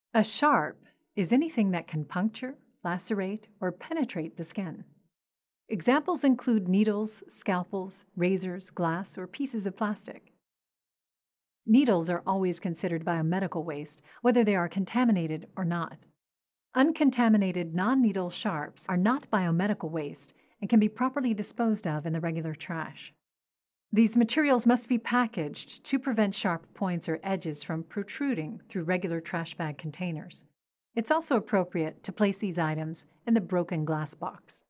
A sharp is anything that can puncture, lacerate, or penetrate the skin. Examples include needles, scalpels, razors, glass, or pieces of plastic. Needles are always considered biomedical waste, whether they are contaminated or not. Uncontaminated non-needle sharps are not biomedical waste and can be properly disposed of in the regular trash. These materials must be packaged to prevent sharp points or edges from protruding through regular trash bag containers. It's also appropriate to place these items in the broken glass box.